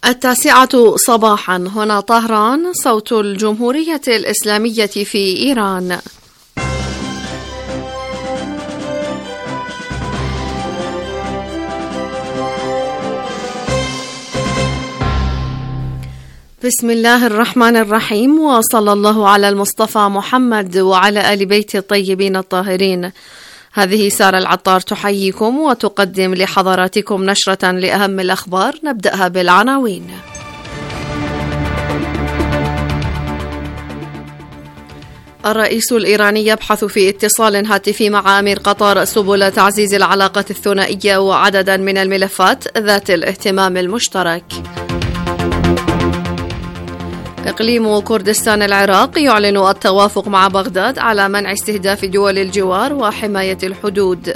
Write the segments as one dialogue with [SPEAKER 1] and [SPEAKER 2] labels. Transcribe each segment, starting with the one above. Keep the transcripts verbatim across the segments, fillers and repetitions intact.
[SPEAKER 1] التاسعة صباحا، هنا طهران، صوت الجمهورية الإسلامية في إيران. بسم الله الرحمن الرحيم، وصلى الله على المصطفى محمد وعلى آل بيت الطيبين الطاهرين. هذه سارة العطار تحييكم وتقدم لحضراتكم نشرة لأهم الأخبار. نبدأها بالعناوين. الرئيس الإيراني يبحث في اتصال هاتفي مع أمير قطر سبل تعزيز العلاقة الثنائية وعددا من الملفات ذات الاهتمام المشترك. إقليم كردستان العراق يعلن التوافق مع بغداد على منع استهداف دول الجوار وحماية الحدود.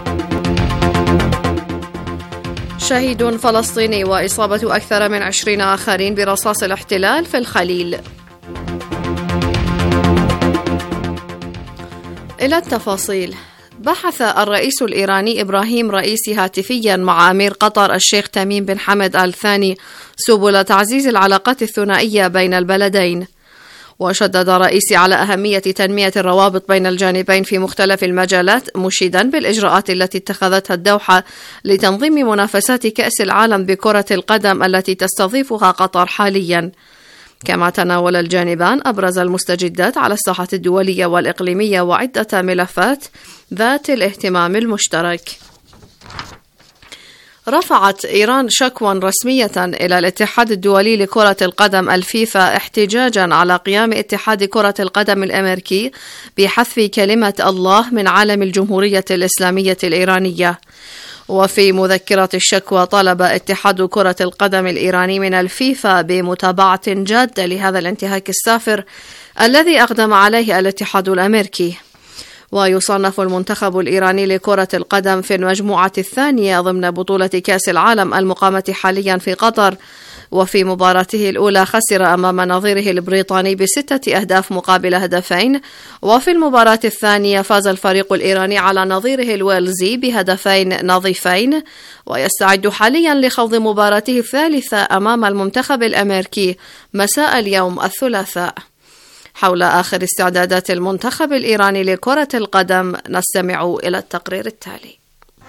[SPEAKER 1] شهيد فلسطيني وإصابة أكثر من عشرين آخرين برصاص الاحتلال في الخليل. إلى التفاصيل. بحث الرئيس الإيراني إبراهيم رئيسي هاتفيا مع أمير قطر الشيخ تميم بن حمد آل ثاني سبل تعزيز العلاقات الثنائية بين البلدين. وشدد رئيسي على أهمية تنمية الروابط بين الجانبين في مختلف المجالات، مشيدا بالإجراءات التي اتخذتها الدوحة لتنظيم منافسات كأس العالم بكرة القدم التي تستضيفها قطر حاليا. كما تناول الجانبان أبرز المستجدات على الساحة الدولية والإقليمية وعدة ملفات ذات الاهتمام المشترك. رفعت إيران شكوى رسمية إلى الاتحاد الدولي لكرة القدم الفيفا احتجاجا على قيام اتحاد كرة القدم الأمريكي بحذف كلمة الله من علم الجمهورية الإسلامية الإيرانية. وفي مذكرة الشكوى طلب اتحاد كرة القدم الإيراني من الفيفا بمتابعة جادة لهذا الانتهاك السافر الذي أقدم عليه الاتحاد الأمريكي. ويصنف المنتخب الإيراني لكرة القدم في المجموعة الثانية ضمن بطولة كأس العالم المقامة حاليا في قطر، وفي مباراته الأولى خسر أمام نظيره البريطاني بستة أهداف مقابل هدفين، وفي المباراة الثانية فاز الفريق الإيراني على نظيره الويلزي بهدفين نظيفين، ويستعد حاليا لخوض مباراته الثالثة أمام المنتخب الأمريكي مساء اليوم الثلاثاء. حول آخر استعدادات المنتخب الإيراني لكرة القدم نستمع إلى التقرير التالي.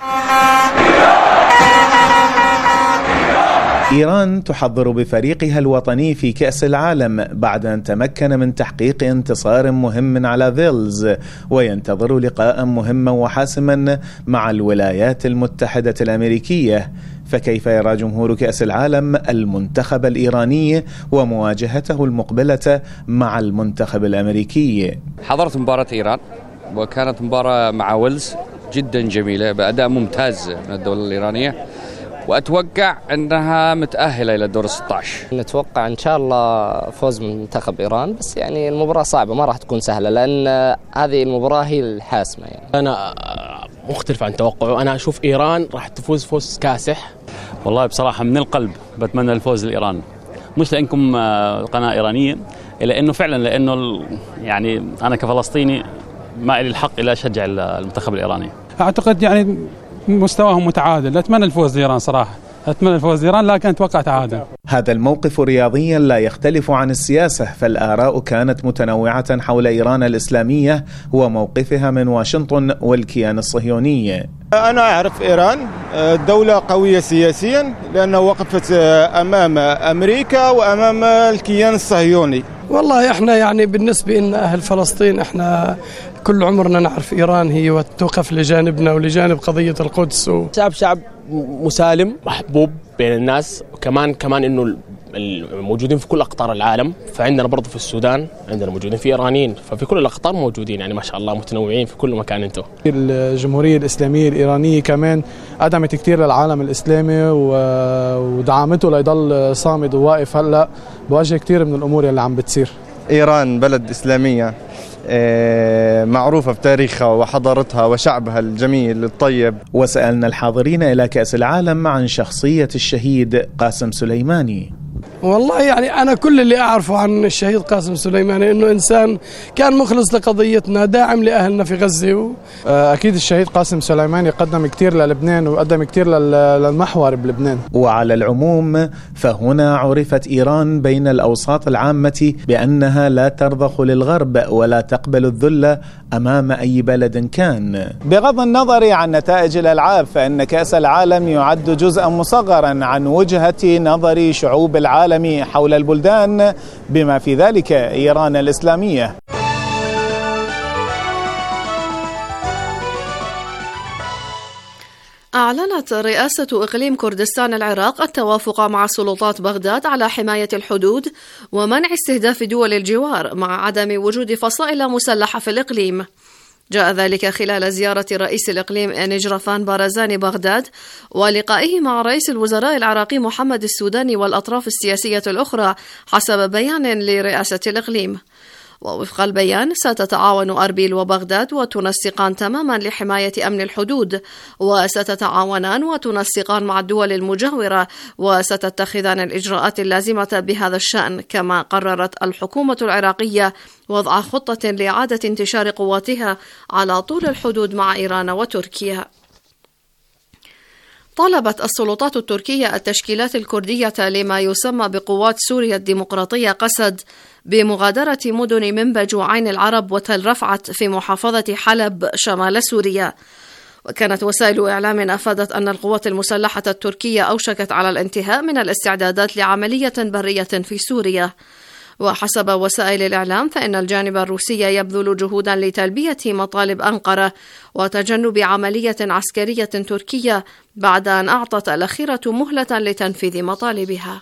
[SPEAKER 2] إيران تحضر بفريقها الوطني في كأس العالم بعد أن تمكن من تحقيق انتصار مهم على فيلز، وينتظر لقاء مهما وحاسما مع الولايات المتحدة الأمريكية. فكيف يرى جمهور كأس العالم المنتخب الإيراني ومواجهته المقبلة مع المنتخب الأمريكي؟
[SPEAKER 3] حضرت مباراة إيران وكانت مباراة مع ويلز جدا جميلة بأداء ممتاز من الدولة الإيرانية، وأتوقع أنها متأهلة إلى الدور ستة عشر.
[SPEAKER 4] نتوقع إن شاء الله فوز من منتخب إيران، بس يعني المباراة صعبة ما راح تكون سهلة لأن هذه المباراة هي الحاسمة. يعني
[SPEAKER 5] أنا مختلف عن توقعه، أنا أشوف إيران راح تفوز فوز كاسح.
[SPEAKER 6] والله بصراحة من القلب بتمنى الفوز لإيران، مش لأنكم قناة إيرانية، إلا أنه فعلا لأنه يعني أنا كفلسطيني ما لي الحق إلا أشجع المنتخب الإيراني.
[SPEAKER 7] أعتقد يعني مستواهم متعادل، أتمنى الفوز لإيران صراحة، أتمنى الفوز لإيران لكن أتوقع تعادل.
[SPEAKER 2] هذا الموقف رياضيا لا يختلف عن السياسة، فالآراء كانت متنوعة حول إيران الإسلامية وموقفها من واشنطن والكيان الصهيوني.
[SPEAKER 8] أنا أعرف إيران دولة قوية سياسيا لأنها وقفت أمام أمريكا وأمام الكيان الصهيوني.
[SPEAKER 9] والله احنا يعني بالنسبة لنا أهل فلسطين احنا كل عمرنا نعرف إيران هي وتوقف لجانبنا ولجانب قضية القدس. و...
[SPEAKER 5] شعب شعب مسالم محبوب بين الناس، وكمان كمان إنه الموجودين في كل أقطار العالم، فعندنا برضو في السودان عندنا موجودين في إيرانيين، ففي كل الأقطار موجودين يعني ما شاء الله متنوعين في كل مكان. انتو
[SPEAKER 10] الجمهورية الإسلامية الإيرانية كمان قدمت كتير للعالم الإسلامي ودعمته ليضل صامد وواقف هلأ بوجه كتير من الأمور اللي عم بتصير.
[SPEAKER 11] إيران بلد إسلامية معروفة بتاريخها وحضارتها وشعبها الجميل الطيب.
[SPEAKER 2] وسألنا الحاضرين إلى كأس العالم عن شخصية الشهيد قاسم سليماني.
[SPEAKER 9] والله يعني أنا كل اللي أعرفه عن الشهيد قاسم سليماني إنه إنسان كان مخلص لقضيتنا، داعم لأهلنا في غزة و...
[SPEAKER 10] أكيد الشهيد قاسم سليماني قدم كتير للبنان وقدم كتير للمحور بلبنان.
[SPEAKER 2] وعلى العموم فهنا عرفت إيران بين الأوساط العامة بأنها لا ترضخ للغرب ولا تقبل الذل أمام أي بلد كان. بغض النظر عن نتائج الألعاب فإن كأس العالم يعد جزءا مصغرا عن وجهة نظر شعوب العالم حول البلدان بما في ذلك إيران الإسلامية.
[SPEAKER 1] أعلنت رئاسة إقليم كردستان العراق التوافق مع سلطات بغداد على حماية الحدود ومنع استهداف دول الجوار مع عدم وجود فصائل مسلحة في الإقليم. جاء ذلك خلال زيارة رئيس الإقليم نجرفان بارزاني بغداد ولقائه مع رئيس الوزراء العراقي محمد السوداني والأطراف السياسية الأخرى حسب بيان لرئاسة الإقليم. ووفق البيان ستتعاون أربيل وبغداد وتنسقان تماما لحماية أمن الحدود، وستتعاونان وتنسقان مع الدول المجاورة وستتخذان الإجراءات اللازمة بهذا الشأن. كما قررت الحكومة العراقية وضع خطة لإعادة انتشار قواتها على طول الحدود مع إيران وتركيا. طالبت السلطات التركية التشكيلات الكردية لما يسمى بقوات سوريا الديمقراطية قسد بمغادرة مدن منبج وعين العرب وتل رفعت في محافظة حلب شمال سوريا. وكانت وسائل إعلام أفادت أن القوات المسلحة التركية أوشكت على الانتهاء من الاستعدادات لعملية برية في سوريا. وحسب وسائل الإعلام فإن الجانب الروسي يبذل جهودا لتلبية مطالب أنقرة وتجنب عملية عسكرية تركية بعد أن أعطت الأخيرة مهلة لتنفيذ مطالبها.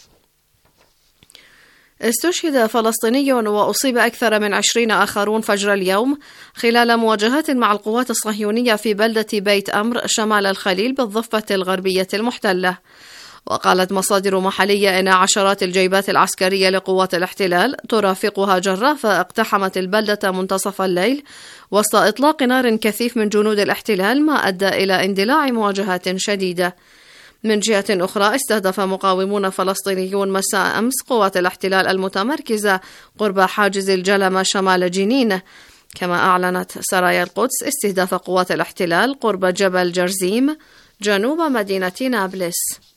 [SPEAKER 1] استشهد فلسطيني وأصيب أكثر من عشرين آخرون فجر اليوم خلال مواجهات مع القوات الصهيونية في بلدة بيت أمر شمال الخليل بالضفة الغربية المحتلة. وقالت مصادر محلية إن عشرات الجيبات العسكرية لقوات الاحتلال ترافقها جرافة اقتحمت البلدة منتصف الليل وسط إطلاق نار كثيف من جنود الاحتلال ما أدى إلى اندلاع مواجهات شديدة. من جهة أخرى استهدف مقاومون فلسطينيون مساء أمس قوات الاحتلال المتمركزة قرب حاجز الجلمة شمال جنين. كما أعلنت سرايا القدس استهداف قوات الاحتلال قرب جبل جرزيم جنوب مدينة نابلس.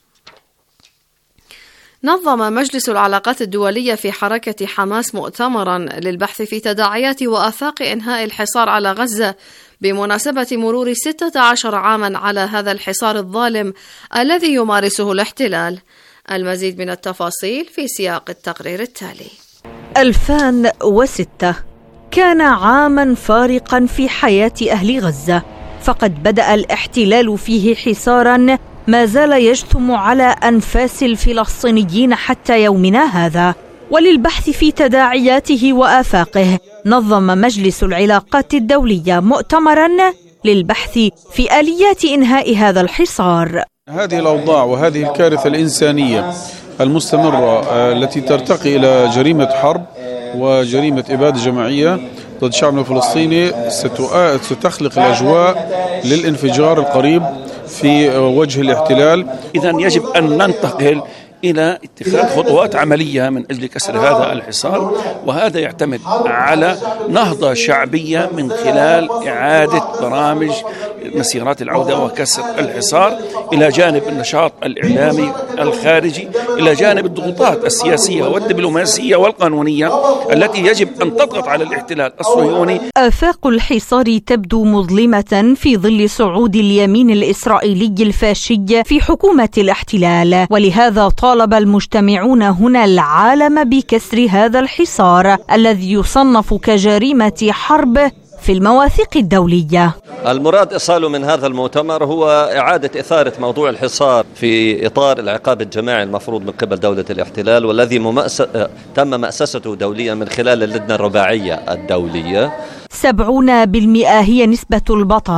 [SPEAKER 1] نظم مجلس العلاقات الدولية في حركة حماس مؤتمرا للبحث في تداعيات وآفاق إنهاء الحصار على غزة بمناسبة مرور ستة عشر عاما على هذا الحصار الظالم الذي يمارسه الاحتلال. المزيد من التفاصيل في سياق التقرير التالي.
[SPEAKER 12] ألفين وستة كان عاما فارقا في حياة أهل غزة، فقد بدأ الاحتلال فيه حصارا ما زال يجثم على أنفاس الفلسطينيين حتى يومنا هذا. وللبحث في تداعياته وآفاقه نظم مجلس العلاقات الدولية مؤتمرا للبحث في آليات إنهاء هذا الحصار.
[SPEAKER 13] هذه الأوضاع وهذه الكارثة الإنسانية المستمرة التي ترتقي إلى جريمة حرب وجريمة إبادة جماعية ضد شعبنا الفلسطيني ستخلق الأجواء للانفجار القريب في وجه الاحتلال.
[SPEAKER 14] إذن يجب أن ننتقل إلى اتخاذ خطوات عملية من أجل كسر هذا الحصار، وهذا يعتمد على نهضة شعبية من خلال إعادة برامج مسيرات العودة وكسر الحصار، إلى جانب النشاط الإعلامي الخارجي، إلى جانب الضغوطات السياسية والدبلوماسية والقانونية التي يجب أن تضغط على الاحتلال الصهيوني.
[SPEAKER 12] آفاق الحصار تبدو مظلمة في ظل صعود اليمين الإسرائيلي الفاشي في حكومة الاحتلال، ولهذا طالب المجتمعون هنا العالم بكسر هذا الحصار الذي يصنف كجريمة حرب في المواثيق الدولية.
[SPEAKER 15] المراد إيصاله من هذا المؤتمر هو إعادة إثارة موضوع الحصار في إطار العقاب الجماعي المفروض من قبل دولة الاحتلال، والذي ممأس... تم مأسسته دوليا من خلال اللجنة الرباعية الدولية.
[SPEAKER 12] سبعون بالمئة هي نسبة البطالة،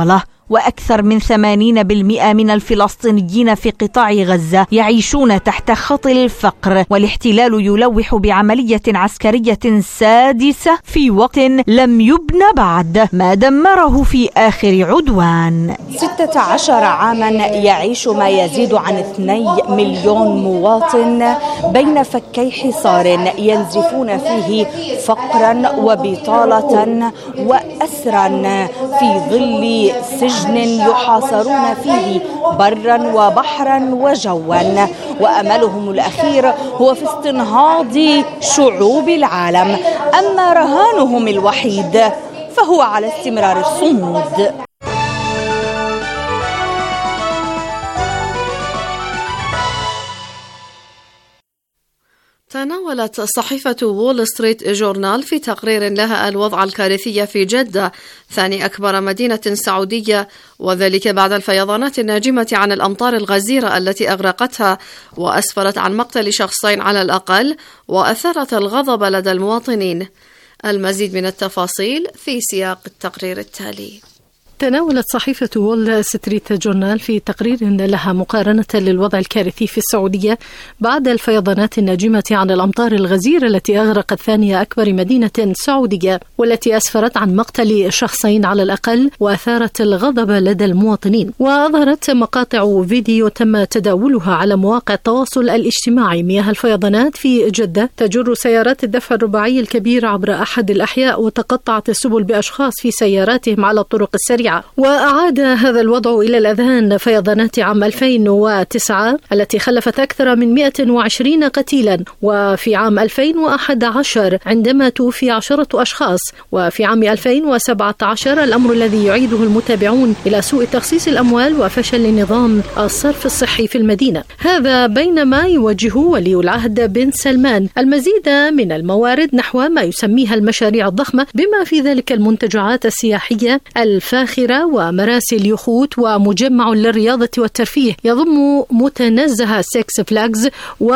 [SPEAKER 12] وأكثر من ثمانين بالمئة من الفلسطينيين في قطاع غزة يعيشون تحت خط الفقر، والاحتلال يلوح بعملية عسكرية سادسة في وقت لم يبنى بعد ما دمره في آخر عدوان.
[SPEAKER 16] ستة عشر عاما يعيش ما يزيد عن اثنين مليون مواطن بين فكي حصار ينزفون فيه فقرا وبطالة وأسرا في ظل سجن يحاصرون فيه برا وبحرا وجوا، وأملهم الأخير هو في استنهاض شعوب العالم، أما رهانهم الوحيد فهو على استمرار الصمود.
[SPEAKER 1] تناولت صحيفة وول ستريت جورنال في تقرير لها الوضع الكارثي في جدة، ثاني أكبر مدينة سعودية، وذلك بعد الفيضانات الناجمة عن الأمطار الغزيرة التي أغرقتها وأسفرت عن مقتل شخصين على الأقل، وأثارت الغضب لدى المواطنين. المزيد من التفاصيل في سياق التقرير التالي.
[SPEAKER 17] تناولت صحيفة وول ستريت جورنال في تقرير لها مقارنة للوضع الكارثي في السعودية بعد الفيضانات الناجمة عن الأمطار الغزيرة التي أغرقت ثانية أكبر مدينة سعودية، والتي أسفرت عن مقتل شخصين على الأقل وأثارت الغضب لدى المواطنين. وأظهرت مقاطع فيديو تم تداولها على مواقع التواصل الاجتماعي مياه الفيضانات في جدة تجر سيارات الدفع الرباعي الكبير عبر أحد الأحياء، وتقطعت السبل بأشخاص في سياراتهم على الطرق السريعة. وأعاد هذا الوضع إلى الأذهان فيضانات عام ألفين وتسعة التي خلفت أكثر من مئة وعشرين قتيلا، وفي عام ألفين وأحد عشر عندما توفي عشرة أشخاص، وفي عام ألفين وسبعة عشر الأمر الذي يعيده المتابعون إلى سوء تخصيص الأموال وفشل نظام الصرف الصحي في المدينة. هذا بينما يوجه ولي العهد بن سلمان المزيد من الموارد نحو ما يسميها المشاريع الضخمة، بما في ذلك المنتجعات السياحية الفاخرة ومراسي اليخوت ومجمع للرياضة والترفيه يضم متنزه سيكس فلاجز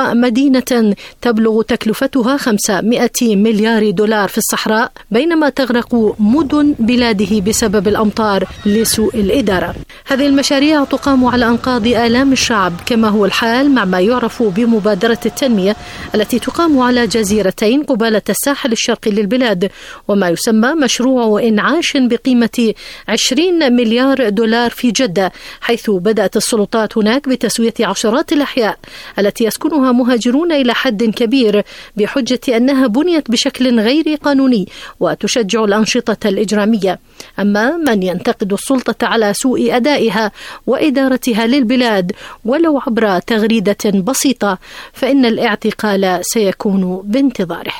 [SPEAKER 17] ومدينة تبلغ تكلفتها خمسمائة مليار دولار في الصحراء، بينما تغرق مدن بلاده بسبب الأمطار لسوء الإدارة. هذه المشاريع تقام على أنقاض آلام الشعب، كما هو الحال مع ما يعرف بمبادرة التنمية التي تقام على جزيرتين قبالة الساحل الشرقي للبلاد، وما يسمى مشروع إنعاش بقيمة عشرين مليار دولار في جدة، حيث بدأت السلطات هناك بتسوية عشرات الأحياء التي يسكنها مهاجرون إلى حد كبير بحجة أنها بنيت بشكل غير قانوني وتشجع الأنشطة الإجرامية. أما من ينتقد السلطة على سوء أدائها وإدارتها للبلاد ولو عبر تغريدة بسيطة، فإن الاعتقال سيكون بانتظاره.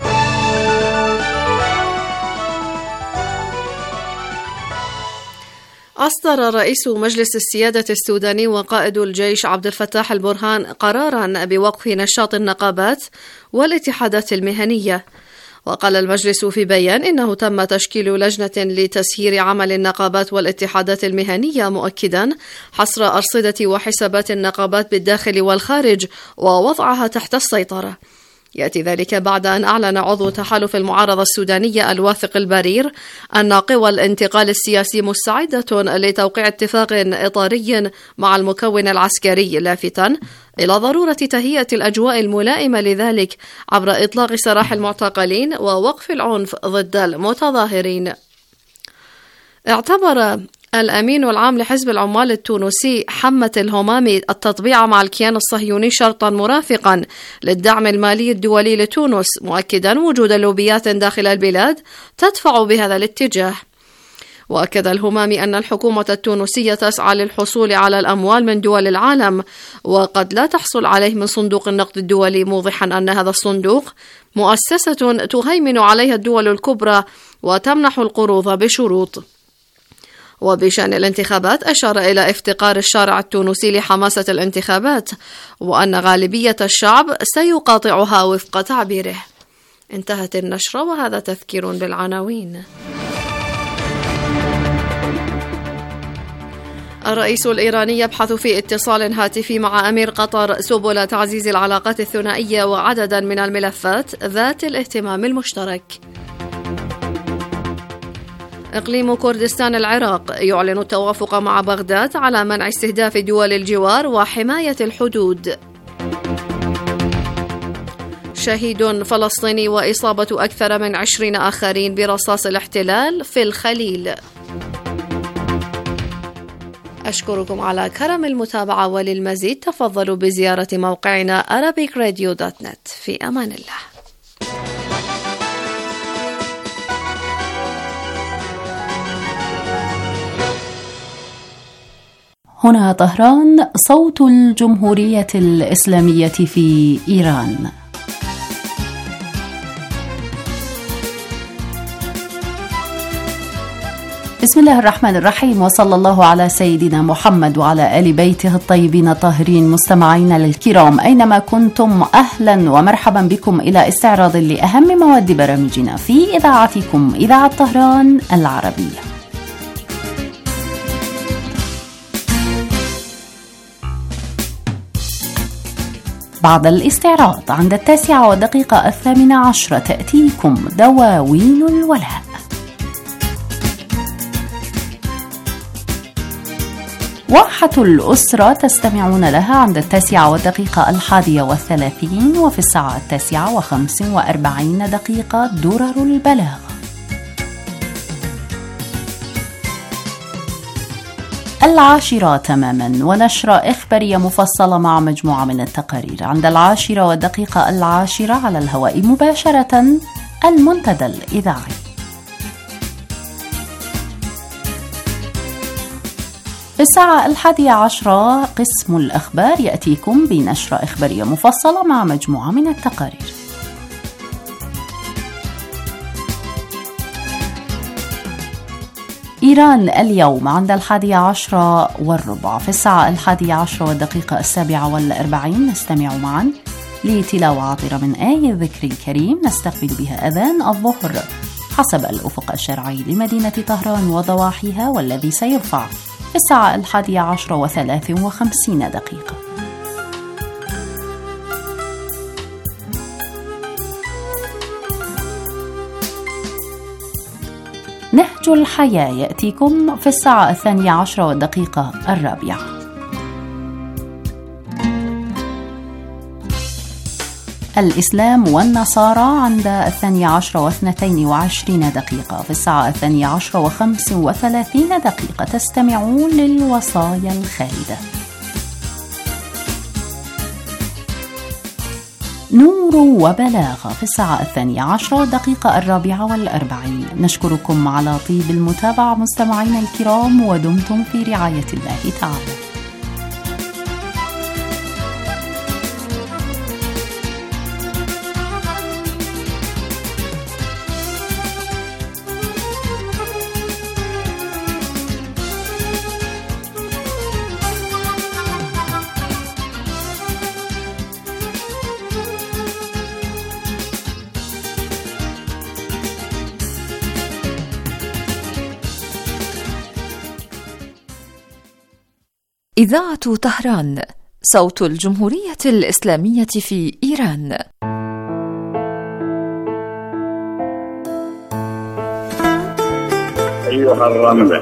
[SPEAKER 1] أصدر رئيس مجلس السيادة السوداني وقائد الجيش عبد الفتاح البرهان قراراً بوقف نشاط النقابات والاتحادات المهنية. وقال المجلس في بيان إنه تم تشكيل لجنة لتسيير عمل النقابات والاتحادات المهنية، مؤكداً حصر أرصدة وحسابات النقابات بالداخل والخارج ووضعها تحت السيطرة. يأتي ذلك بعد أن أعلن عضو تحالف المعارضة السودانية الواثق البرير أن قوى الانتقال السياسي مستعدة لتوقيع اتفاق إطاري مع المكون العسكري، لافتاً إلى ضرورة تهيئة الأجواء الملائمة لذلك عبر إطلاق سراح المعتقلين ووقف العنف ضد المتظاهرين. اعتبر الأمين العام لحزب العمال التونسي حمة الهمامي التطبيع مع الكيان الصهيوني شرطا مرافقا للدعم المالي الدولي لتونس، مؤكدا وجود لوبيات داخل البلاد تدفع بهذا الاتجاه. وأكد الهمامي أن الحكومة التونسية تسعى للحصول على الأموال من دول العالم وقد لا تحصل عليه من صندوق النقد الدولي، موضحا أن هذا الصندوق مؤسسة تهيمن عليها الدول الكبرى وتمنح القروض بشروط. وبشأن الانتخابات أشار إلى افتقار الشارع التونسي لحماسة الانتخابات، وأن غالبية الشعب سيقاطعها وفق تعبيره. انتهت النشرة، وهذا تذكير بالعناوين. الرئيس الإيراني يبحث في اتصال هاتفي مع أمير قطر سبل تعزيز العلاقات الثنائية وعددا من الملفات ذات الاهتمام المشترك. إقليم كردستان العراق يعلن التوافق مع بغداد على منع استهداف دول الجوار وحماية الحدود. شهيد فلسطيني وإصابة أكثر من عشرين آخرين برصاص الاحتلال في الخليل. أشكركم على كرم المتابعة، وللمزيد تفضلوا بزيارة موقعنا arabic radio dot net. في أمان الله.
[SPEAKER 18] هنا طهران، صوت الجمهورية الإسلامية في إيران. بسم الله الرحمن الرحيم، وصلى الله على سيدنا محمد وعلى آل بيته الطيبين الطاهرين. مستمعينا الكرام أينما كنتم، أهلا ومرحبا بكم إلى استعراض لأهم مواد برامجنا في إذاعتكم إذاعة طهران العربية. بعد الاستعراض عند التاسعة والدقيقة الثامنة عشرة تأتيكم دواوين الولاء. واحة الأسرة تستمعون لها عند التاسعة والدقيقة الحادية والثلاثين، وفي الساعة التاسعة وخمس وأربعين دقيقة درر البلاغة. العاشرة تماما، ونشرة إخبارية مفصلة مع مجموعة من التقارير عند العاشرة والدقيقة العاشرة على الهواء مباشرة المنتدى الإذاعي. في الساعة الحادية عشرة قسم الأخبار يأتيكم بنشرة إخبارية مفصلة مع مجموعة من التقارير. إيران اليوم عند الحادية عشرة والربع. في الساعة الحادية عشرة والدقيقة السابعة والأربعين نستمع معا لتلاوة عطرة من آية الذكر الكريم نستقبل بها أذان الظهر حسب الأفق الشرعي لمدينة طهران وضواحيها، والذي سيرفع في الساعة الحادية عشرة وثلاث وخمسين دقيقة. نهج الحياة يأتيكم في الساعة الثانية عشرة والدقيقة الرابعة. الإسلام والنصارى عند الثانية عشرة واثنتين وعشرين دقيقة. في الساعة الثانية عشرة وخمس وثلاثين دقيقة تستمعون للوصايا الخالدة. نور وبلاغة في الساعة الثانية عشرة والدقيقة الرابعة والأربعين. نشكركم على طيب المتابعة مستمعينا الكرام، ودمتم في رعاية الله تعالى.
[SPEAKER 19] إذاعة طهران، صوت الجمهورية الإسلامية في إيران.
[SPEAKER 20] أيها الرملة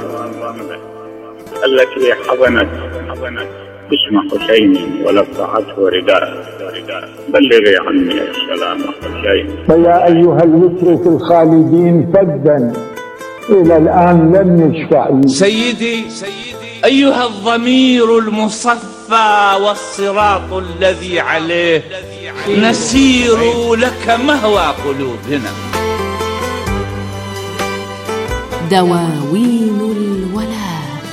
[SPEAKER 20] التي حضنت اسم حسين ولفعته رداء، بلغي عني السلام حسين.
[SPEAKER 21] فيا أيها المترك الخالدين فدا إلى الآن لم يشفع.
[SPEAKER 22] سيدي أيها الضمير المصفى والصراط الذي عليه نسير لك مهوى قلوبنا.
[SPEAKER 18] دواوين الولاء.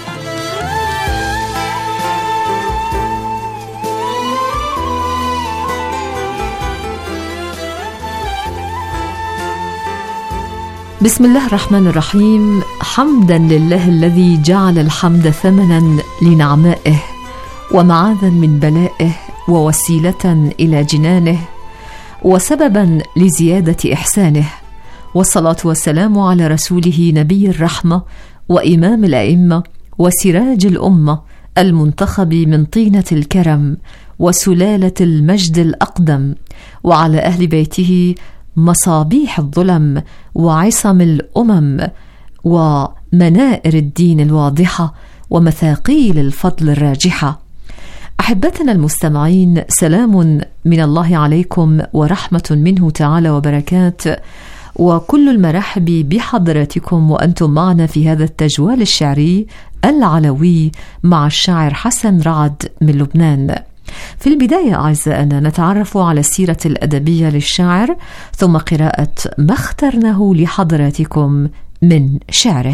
[SPEAKER 19] بسم الله الرحمن الرحيم. حمدا لله الذي جعل الحمد ثمنا لنعمائه ومعاذا من بلائه ووسيلة إلى جنانه وسببا لزيادة إحسانه، والصلاة والسلام على رسوله نبي الرحمة وإمام الأئمة وسراج الأمة المنتخب من طينة الكرم وسلالة المجد الأقدم، وعلى أهل بيته مصابيح الظلم وعصم الأمم ومنائر الدين الواضحة ومثاقيل الفضل الراجحة. أحبتنا المستمعين، سلام من الله عليكم ورحمة منه تعالى وبركات، وكل المرحب بحضراتكم وأنتم معنا في هذا التجوال الشعري العلوي مع الشاعر حسن رعد من لبنان. في البداية أعزائنا نتعرف على السيرة الأدبية للشاعر، ثم قراءة ما اخترناه لحضراتكم من شعره.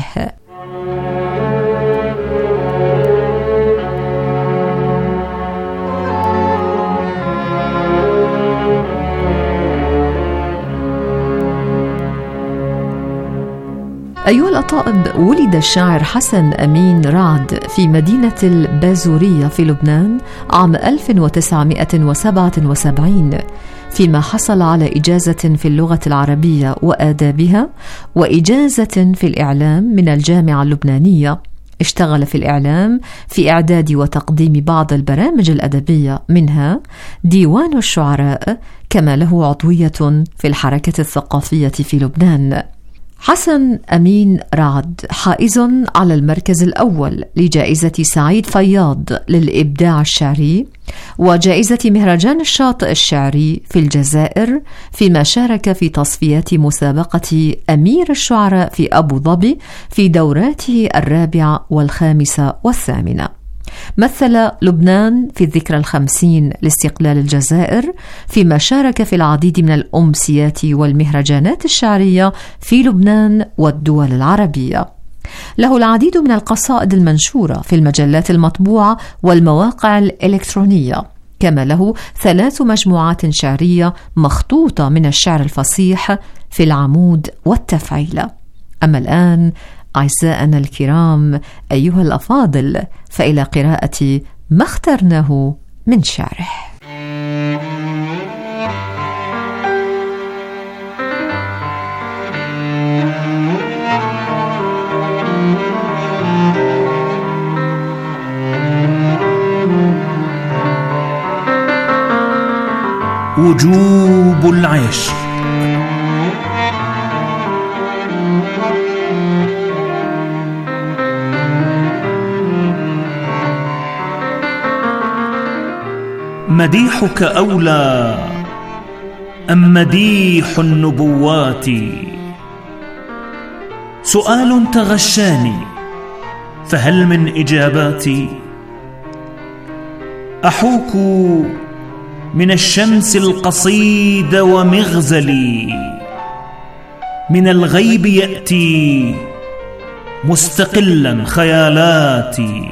[SPEAKER 19] أيها الأطائب، ولد الشاعر حسن أمين رعد في مدينة البازورية في لبنان عام ألف وتسعمائة وسبعة وسبعين، فيما حصل على إجازة في اللغة العربية وآدابها وإجازة في الإعلام من الجامعة اللبنانية. اشتغل في الإعلام في إعداد وتقديم بعض البرامج الأدبية، منها ديوان الشعراء، كما له عضوية في الحركة الثقافية في لبنان. حسن أمين رعد حائز على المركز الأول لجائزة سعيد فياض للإبداع الشعري وجائزة مهرجان الشاطئ الشعري في الجزائر، فيما شارك في تصفيات مسابقة أمير الشعراء في أبو ظبي في دوراته الرابعة والخامسة والثامنة. مثل لبنان في الذكرى الخمسين لاستقلال الجزائر، فيما شارك في العديد من الأمسيات والمهرجانات الشعرية في لبنان والدول العربية. له العديد من القصائد المنشورة في المجلات المطبوعة والمواقع الإلكترونية، كما له ثلاث مجموعات شعرية مخطوطة من الشعر الفصيح في العمود والتفعيلة. أما الآن أعزائنا الكرام أيها الأفاضل، فإلى قراءة ما اخترناه من شعره.
[SPEAKER 3] وجوب العيش. مديحك أولى أم مديح النبوات؟ سؤال تغشاني فهل من إجاباتي؟ أحوك من الشمس القصيد ومغزلي، من الغيب يأتي مستقلا خيالاتي.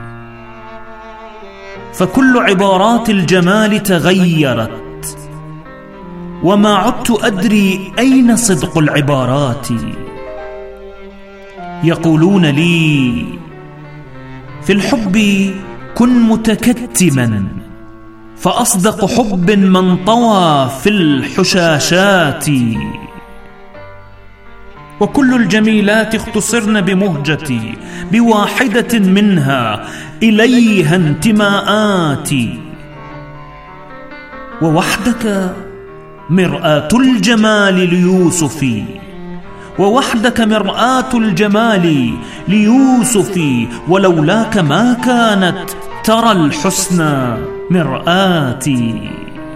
[SPEAKER 3] فكل عبارات الجمال تغيرت، وما عدت أدري أين صدق العبارات. يقولون لي في الحب كن متكتما، فأصدق حب من طوى في الحشاشات. وكل الجميلات اختصرن بمهجتي، بواحدة منها إليها انتماءاتي. ووحدك مرآة الجمال ليوسف، ووحدك مرآة الجمال ليوسف، ولولاك ما كانت ترى الحسنى مرآتي.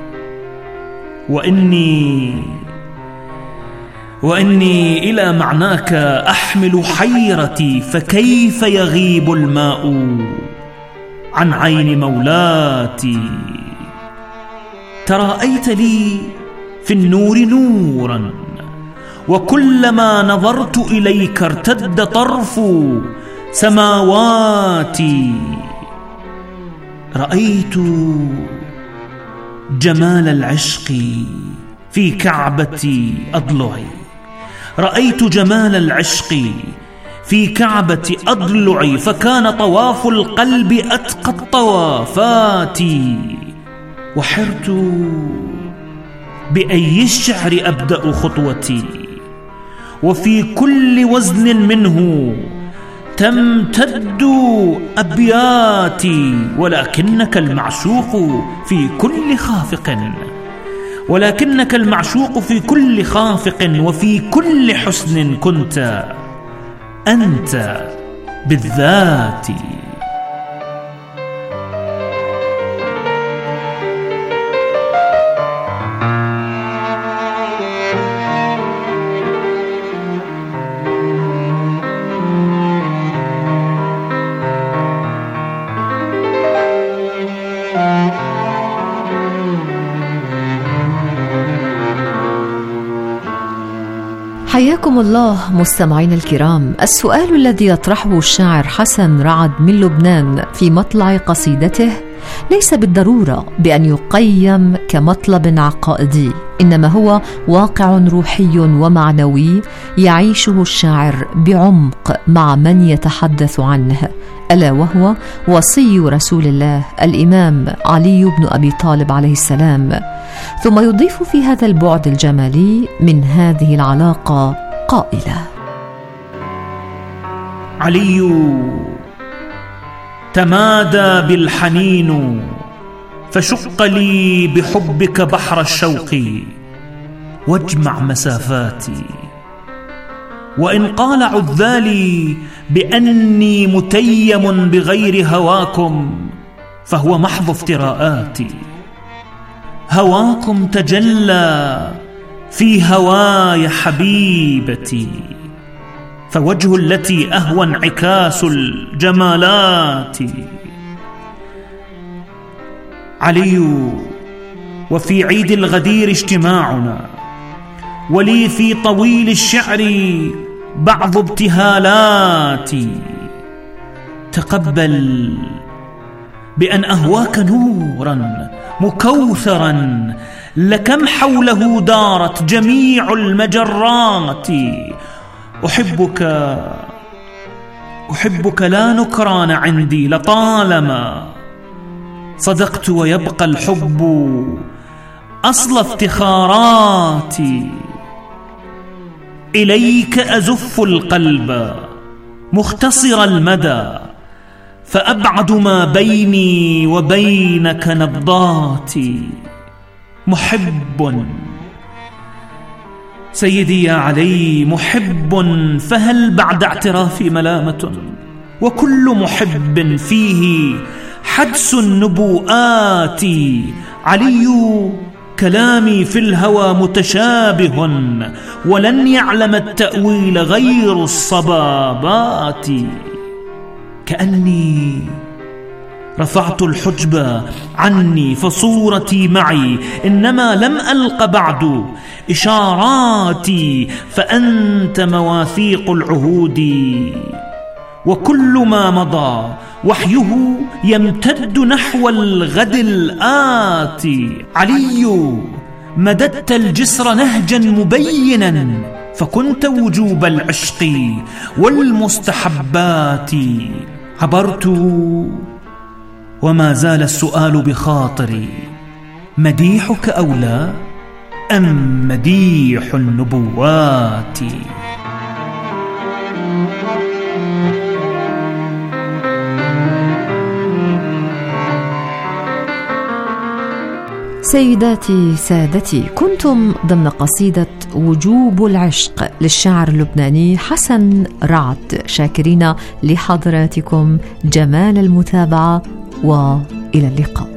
[SPEAKER 3] وإني وإني إلى معناك أحمل حيرتي، فكيف يغيب الماء عن عين مولاتي؟ تراءيت لي في النور نورا، وكلما نظرت إليك ارتد طرف سماواتي. رأيت جمال العشق في كعبة أضلعي، رأيت جمال العشق في كعبة أضلعي، فكان طواف القلب أتقى الطوافات. وحرت بأي الشعر أبدأ خطوتي، وفي كل وزن منه تمتد أبياتي. ولكنك المعشوق في كل خافق، ولكنك المعشوق في كل خافق، وفي كل حسن كنت أنت بالذات.
[SPEAKER 19] حياكم الله مستمعين الكرام. السؤال الذي يطرحه الشاعر حسن رعد من لبنان في مطلع قصيدته ليس بالضرورة بأن يقيم كمطلب عقائدي، إنما هو واقع روحي ومعنوي يعيشه الشاعر بعمق مع من يتحدث عنه، ألا وهو وصي رسول الله الإمام علي بن أبي طالب عليه السلام. ثم يضيف في هذا البعد الجمالي من هذه العلاقة قائلة:
[SPEAKER 3] علي تمادى بالحنين فشق لي بحبك بحر الشوق واجمع مسافاتي، وإن قال عذالي بأني متيم بغير هواكم فهو محض افتراءاتي. هواكم تجلى في هواي حبيبتي، فوجه التي أهوى انعكاس الجمالات. علي وفي عيد الغدير اجتماعنا، ولي في طويل الشعر بعض ابتهالاتي. تقبل بأن أهواك نورا مكوثرا، لكم حوله دارت جميع المجرات. أحبك أحبك لا نكران عندي لطالما صدقت، ويبقى الحب أصل افتخاراتي. إليك أزف القلب مختصر المدى، فأبعد ما بيني وبينك نبضاتي. محب سيدي يا علي، محب، فهل بعد اعترافي ملامة؟ وكل محب فيه حدس النبوءات. علي كلامي في الهوى متشابه، ولن يعلم التأويل غير الصبابات. كأني رفعت الحجب عني فصورتي معي، إنما لم ألق بعد إشاراتي. فأنت مواثيق العهود، وكل ما مضى وحيه يمتد نحو الغد الآتي. علي مددت الجسر نهجا مبينا، فكنت وجوب العشق والمستحبات. عبرت وما زال السؤال بخاطري: مديحك أولى أم مديح النبوات؟
[SPEAKER 19] سيداتي سادتي، كنتم ضمن قصيدة وجوب العشق للشاعر اللبناني حسن رعد، شاكرين لحضراتكم جمال المتابعة، وإلى اللقاء.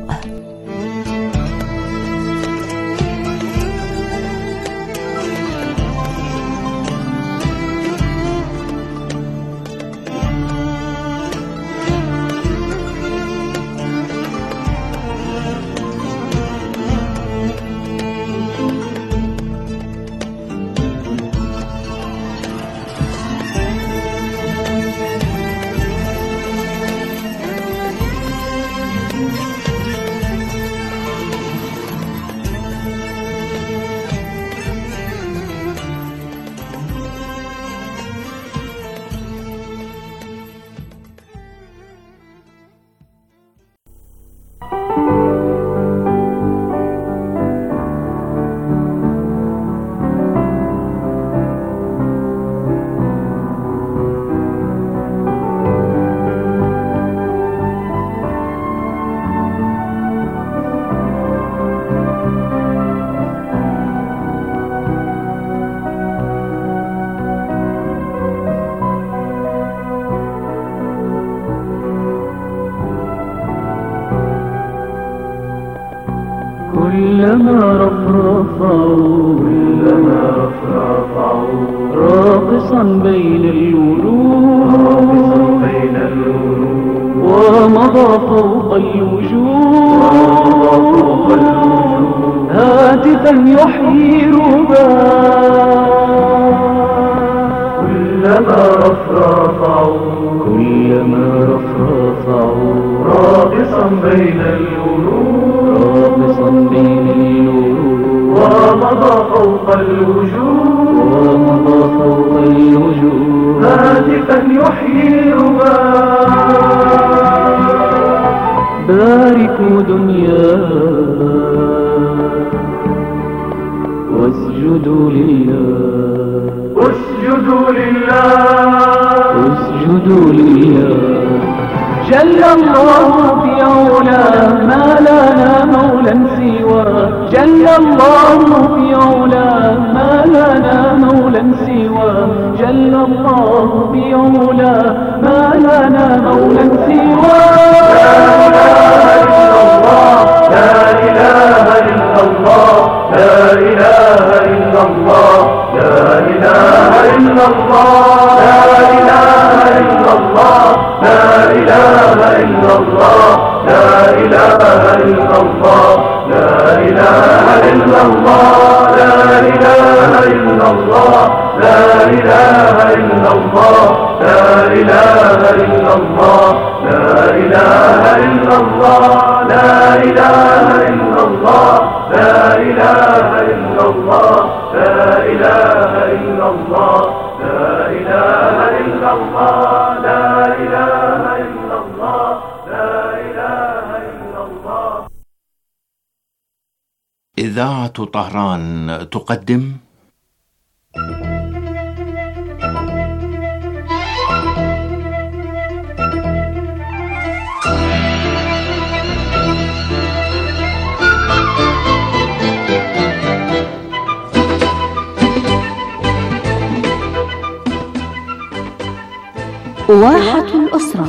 [SPEAKER 4] كلما رفرفوا كلما رفرفوا راقصا بين الورود بين الورود ومضى فوق الوجود هاتفا يحيي ربا كلما رفرفوا كلما رفرفوا راقصا بين الورود راقصا بين الورود ومضى فوق الوجود ومضى فوق الوجود هاتفا يحيي ربا باركوا دنياه واسجدوا لله اسجدوا لله اسجدوا لله جل الله في علاه ما لنا مولا سواه جل الله في علاه ما لنا مولا سواه جل الله في علاه ما لنا مولا سواه لا إله إلا الله لا إله إلا الله لا إله إلا الله لا إله إلا الله لا إله إلا الله لا إله إلا الله لا إله إلا الله لا إله إلا الله لا إله إلا الله لا إله إلا الله لا إله إلا الله لا إله إلا الله لا إله إلا الله لا إله إلا الله لا إله إلا الله لا إله إلا الله لا إله إلا الله.
[SPEAKER 6] إذاعة طهران تقدم
[SPEAKER 18] واحة الأسرة.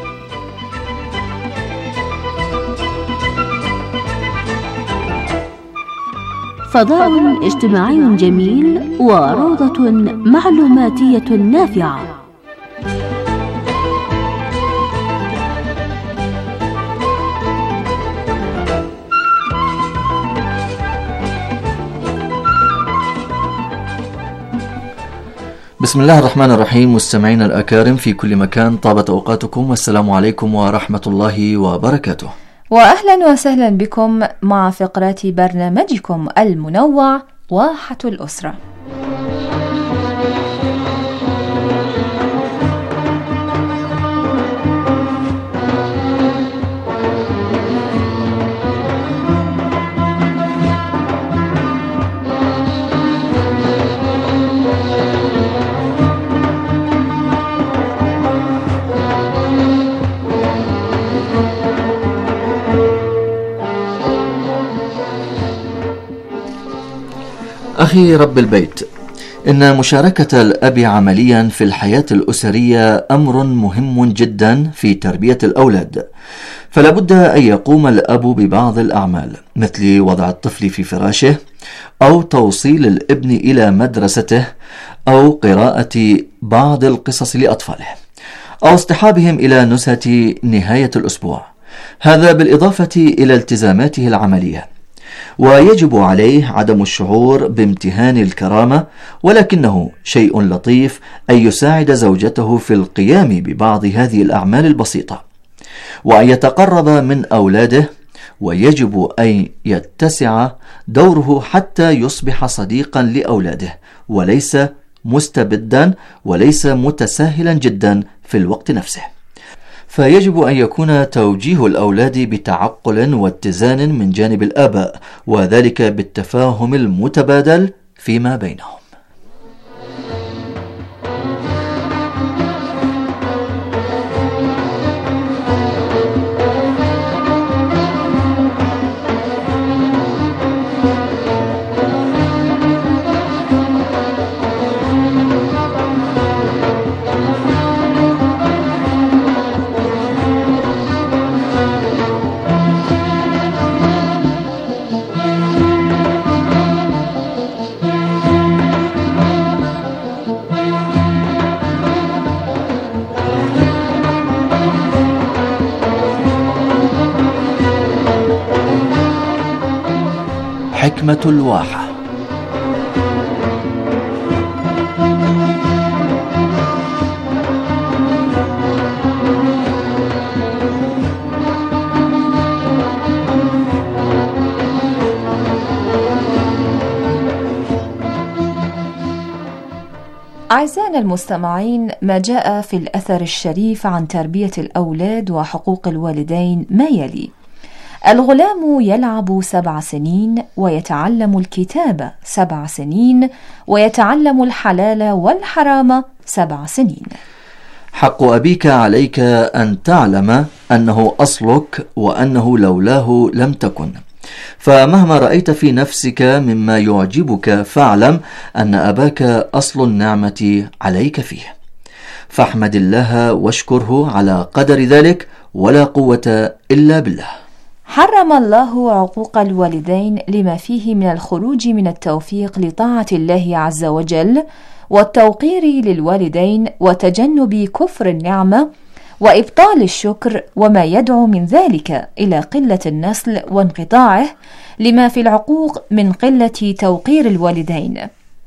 [SPEAKER 18] فضاء اجتماعي جميل وروضة معلوماتية نافعة.
[SPEAKER 23] بسم الله الرحمن الرحيم. مستمعينا الأكارم في كل مكان، طابت أوقاتكم والسلام عليكم ورحمة الله وبركاته،
[SPEAKER 24] وأهلا وسهلا بكم مع فقرات برنامجكم المنوع واحة الأسرة.
[SPEAKER 23] أخي رب البيت، إن مشاركة الأب عمليا في الحياة الأسرية أمر مهم جدا في تربية الأولاد، فلا بد أن يقوم الأب ببعض الأعمال مثل وضع الطفل في فراشه، أو توصيل الابن إلى مدرسته، أو قراءة بعض القصص لأطفاله، أو اصطحابهم إلى نزهة نهاية الأسبوع، هذا بالإضافة إلى التزاماته العملية. ويجب عليه عدم الشعور بامتهان الكرامة، ولكنه شيء لطيف أن يساعد زوجته في القيام ببعض هذه الأعمال البسيطة، وأن يتقرب من أولاده، ويجب أن يتسع دوره حتى يصبح صديقا لأولاده، وليس مستبدا وليس متساهلا جدا في الوقت نفسه. فيجب أن يكون توجيه الأولاد بتعقل واتزان من جانب الآباء، وذلك بالتفاهم المتبادل فيما بينهم. حكمة الواحة.
[SPEAKER 24] أعزائنا المستمعين، ما جاء في الأثر الشريف عن تربية الأولاد وحقوق الوالدين ما يلي: الغلام يلعب سبع سنين، ويتعلم الكتابة سبع سنين، ويتعلم الحلال والحرام سبع سنين.
[SPEAKER 23] حق أبيك عليك أن تعلم أنه أصلك، وأنه لولاه لم تكن. فمهما رأيت في نفسك مما يعجبك فاعلم أن أباك أصل النعمة عليك فيه، فاحمد الله واشكره على قدر ذلك، ولا قوة إلا بالله.
[SPEAKER 24] حرم الله عقوق الوالدين لما فيه من الخروج من التوفيق لطاعة الله عز وجل، والتوقير للوالدين، وتجنب كفر النعمة، وإبطال الشكر، وما يدعو من ذلك إلى قلة النسل وانقطاعه، لما في العقوق من قلة توقير الوالدين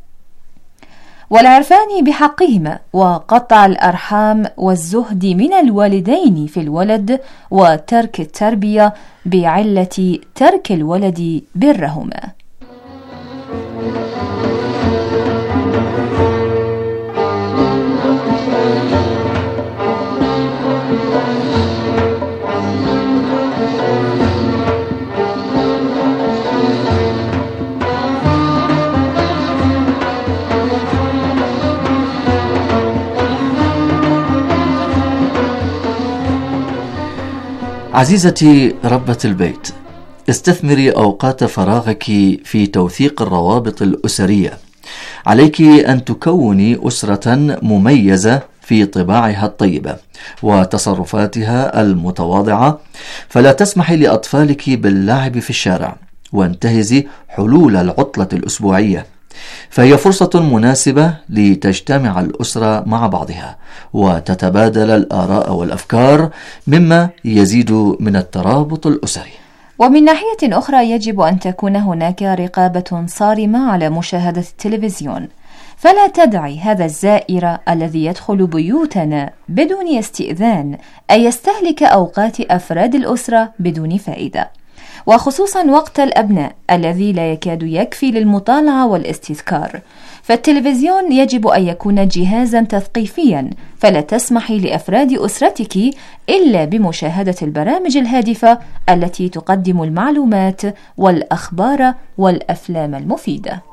[SPEAKER 24] والعرفان بحقهما، وقطع الأرحام، والزهد من الوالدين في الولد، وترك التربية بعلة ترك الولد برهما.
[SPEAKER 23] عزيزتي ربة البيت، استثمري أوقات فراغك في توثيق الروابط الأسرية. عليك أن تكوني أسرة مميزة في طباعها الطيبة وتصرفاتها المتواضعة، فلا تسمحي لأطفالك باللعب في الشارع، وانتهزي حلول العطلة الأسبوعية، فهي فرصة مناسبة لتجتمع الأسرة مع بعضها وتتبادل الآراء والأفكار، مما يزيد من الترابط الأسري.
[SPEAKER 24] ومن ناحية أخرى يجب أن تكون هناك رقابة صارمة على مشاهدة التلفزيون، فلا تدعي هذا الزائر الذي يدخل بيوتنا بدون استئذان أن يستهلك أوقات أفراد الأسرة بدون فائدة، وخصوصا وقت الأبناء الذي لا يكاد يكفي للمطالعة والاستذكار. فالتلفزيون يجب أن يكون جهازا تثقيفيا، فلا تسمحي لأفراد أسرتك إلا بمشاهدة البرامج الهادفة التي تقدم المعلومات والأخبار والأفلام المفيدة.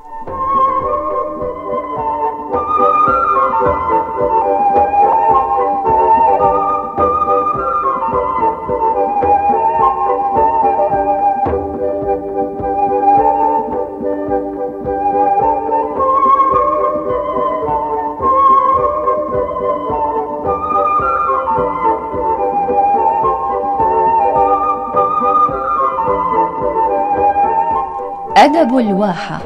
[SPEAKER 24] أدب الواحة.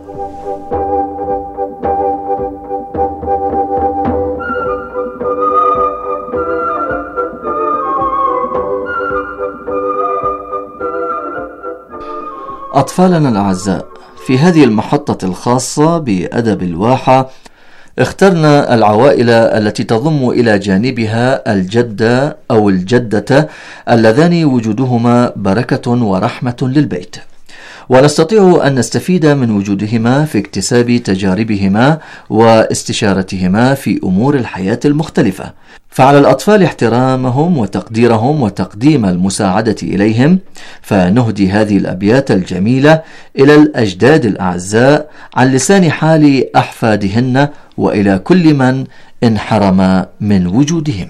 [SPEAKER 23] أطفالنا الأعزاء، في هذه المحطة الخاصة بأدب الواحة اخترنا العوائل التي تضم إلى جانبها الجدة أو الجدة، اللذان وجودهما بركة ورحمة للبيت، ونستطيع أن نستفيد من وجودهما في اكتساب تجاربهما واستشارتهما في أمور الحياة المختلفة. فعلى الأطفال احترامهم وتقديرهم وتقديم المساعدة إليهم، فنهدي هذه الأبيات الجميلة إلى الأجداد الأعزاء عن لسان حال أحفادهن، وإلى كل من انحرم من وجودهما.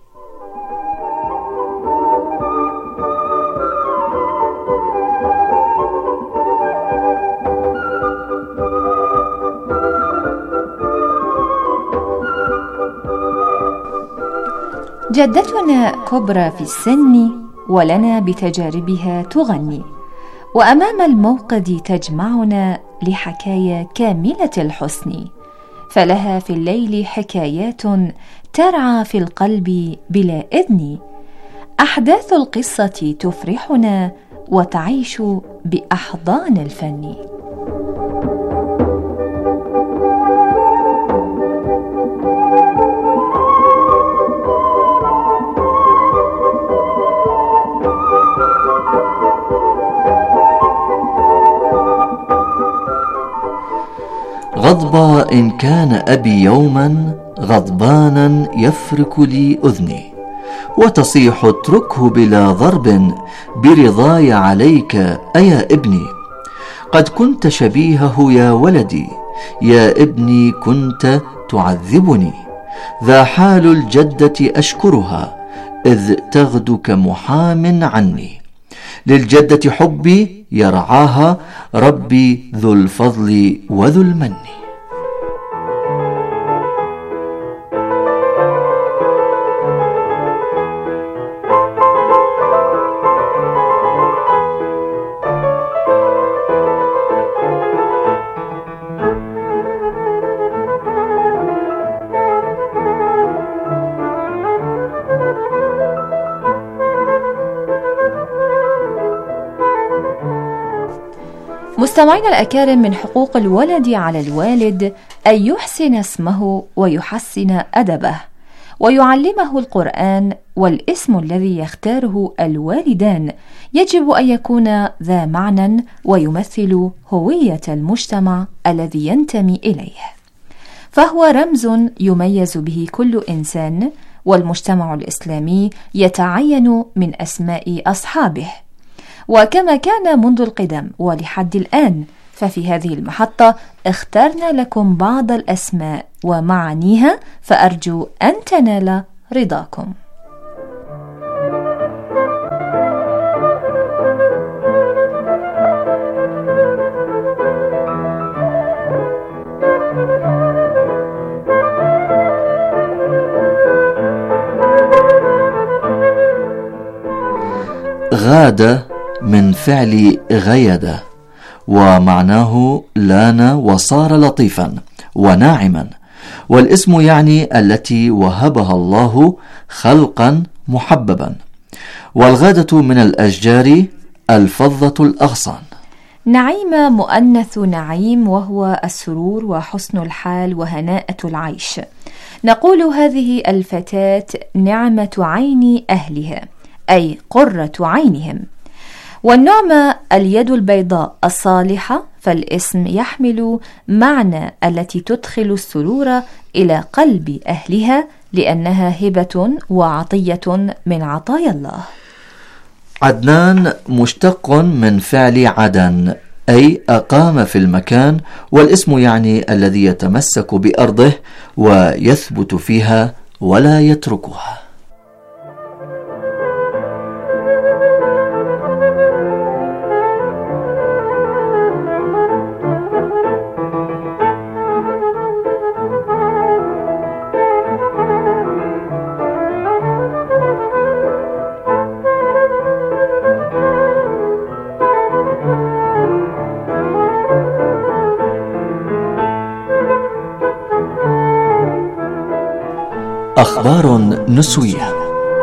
[SPEAKER 24] جدتنا كبرى في السن، ولنا بتجاربها تغني، وأمام الموقد تجمعنا لحكايا كاملة الحسن، فلها في الليل حكايات ترعى في القلب بلا إذن، أحداث القصة تفرحنا وتعيش بأحضان الفن.
[SPEAKER 23] غضبا إن كان أبي يوما غضبانا يفرك لي أذني، وتصيح اتركه بلا ضرب برضاي عليك أيا ابني. قد كنت شبيهه يا ولدي، يا ابني كنت تعذبني. ذا حال الجدة أشكرها، إذ تغدو كمحام عني. للجدة حبي يرعاها ربي ذو الفضل وذو المن.
[SPEAKER 24] مستمعينا الأكارم، من حقوق الولد على الوالد أن يحسن اسمه ويحسن أدبه ويعلمه القرآن، والاسم الذي يختاره الوالدان يجب أن يكون ذا معنى ويمثل هوية المجتمع الذي ينتمي إليه، فهو رمز يميز به كل إنسان، والمجتمع الإسلامي يتعين من أسماء أصحابه. وكما كان منذ القدم ولحد الآن، ففي هذه المحطة اخترنا لكم بعض الأسماء ومعانيها، فأرجو أن تنال رضاكم.
[SPEAKER 23] غاد من فعل غيد، ومعناه لان وصار لطيفا وناعما، والاسم يعني التي وهبها الله خلقا محببا. والغادة من الأشجار الفضة الأغصان.
[SPEAKER 24] نعيم مؤنث نعيم، وهو السرور وحسن الحال وهناءة العيش. نقول هذه الفتاة نعمة عين أهلها، أي قرة عينهم. والنعمة اليد البيضاء الصالحة، فالاسم يحمل معنى التي تدخل السرور إلى قلب أهلها، لأنها هبة وعطية من عطايا الله.
[SPEAKER 23] عدنان مشتق من فعل عدن، أي أقام في المكان، والاسم يعني الذي يتمسك بأرضه ويثبت فيها ولا يتركها. أخبار نسوية.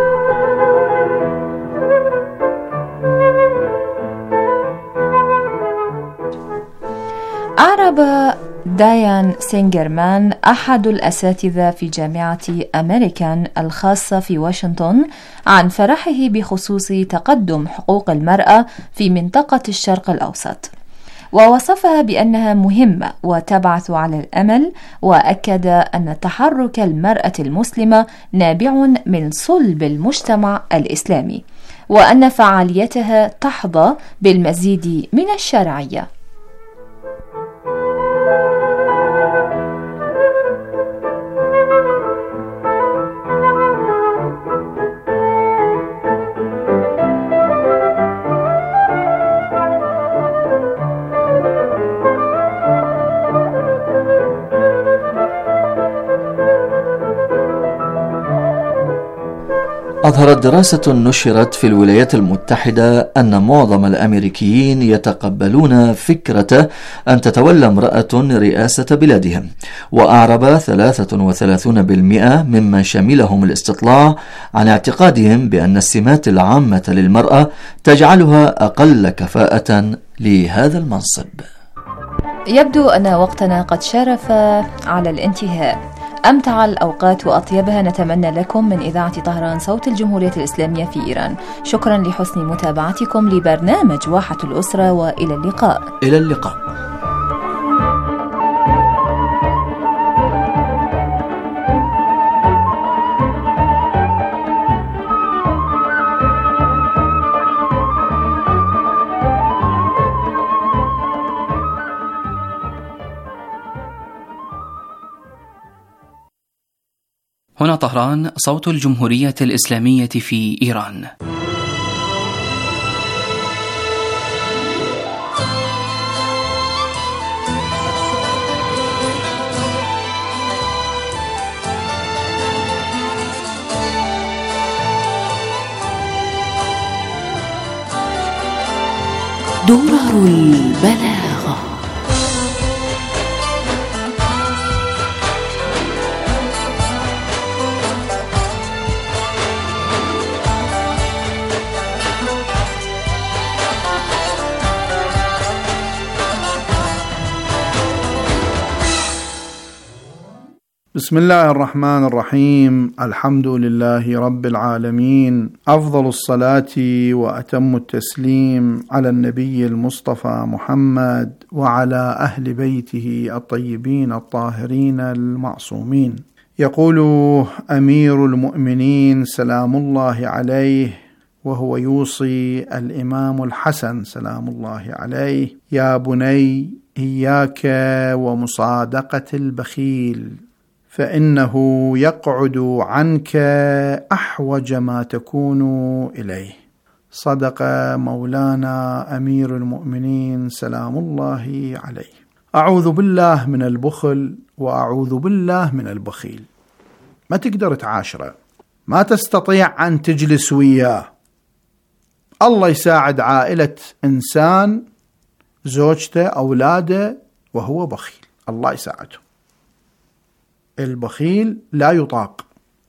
[SPEAKER 24] أعرب دايان سينجرمان أحد الأساتذة في جامعة أمريكان الخاصة في واشنطن عن فرحه بخصوص تقدم حقوق المرأة في منطقة الشرق الأوسط، ووصفها بأنها مهمة وتبعث على الأمل، وأكد أن تحرك المرأة المسلمة نابع من صلب المجتمع الإسلامي، وأن فعاليتها تحظى بالمزيد من الشرعية.
[SPEAKER 23] أظهرت دراسة نشرت في الولايات المتحدة أن معظم الأمريكيين يتقبلون فكرة أن تتولى امرأة رئاسة بلادهم، وأعرب ثلاثة وثلاثين بالمئة ممن شملهم الاستطلاع عن اعتقادهم بأن السمات العامة للمرأة تجعلها أقل كفاءة لهذا المنصب.
[SPEAKER 24] يبدو أن وقتنا قد شرف على الانتهاء. أمتع الأوقات وأطيبها نتمنى لكم من إذاعة طهران صوت الجمهورية الإسلامية في إيران. شكرا لحسن متابعتكم لبرنامج واحة الأسرة، وإلى اللقاء.
[SPEAKER 23] إلى اللقاء.
[SPEAKER 5] هنا طهران، صوت الجمهورية الإسلامية في إيران.
[SPEAKER 7] درر البلاغة.
[SPEAKER 8] بسم الله الرحمن الرحيم. الحمد لله رب العالمين، أفضل الصلاة وأتم التسليم على النبي المصطفى محمد وعلى أهل بيته الطيبين الطاهرين المعصومين. يقول أمير المؤمنين سلام الله عليه وهو يوصي الإمام الحسن سلام الله عليه: يا بني إياك ومصادقة البخيل، فإنه يقعد عنك أحوج ما تكون إليه. صدق مولانا أمير المؤمنين سلام الله عليه. أعوذ بالله من البخل وأعوذ بالله من البخيل. ما تقدر تعاشره، ما تستطيع أن تجلس وياه. الله يساعد عائلة إنسان، زوجته، أولاده، وهو بخيل، الله يساعده. البخيل لا يطاق،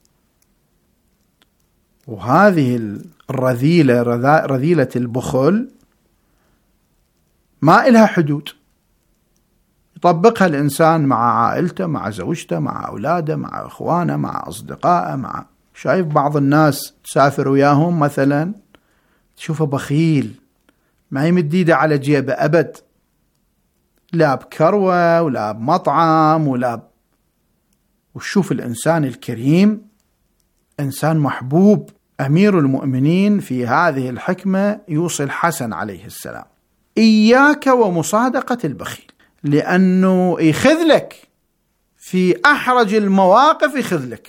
[SPEAKER 8] وهذه الرذيلة رذيلة البخل ما إلها حدود، يطبقها الإنسان مع عائلته، مع زوجته، مع أولاده، مع إخوانه، مع أصدقائه. مع شايف بعض الناس تسافر وياهم مثلا تشوفه بخيل، ما يمد ايده على جيبه أبد، لا بكروة ولا بمطعم ولا ب... وشوف الإنسان الكريم، إنسان محبوب. أمير المؤمنين في هذه الحكمة يوصي الحسن عليه السلام: إياك ومصادقة البخيل، لأنه يخذلك في أحرج المواقف، يخذلك.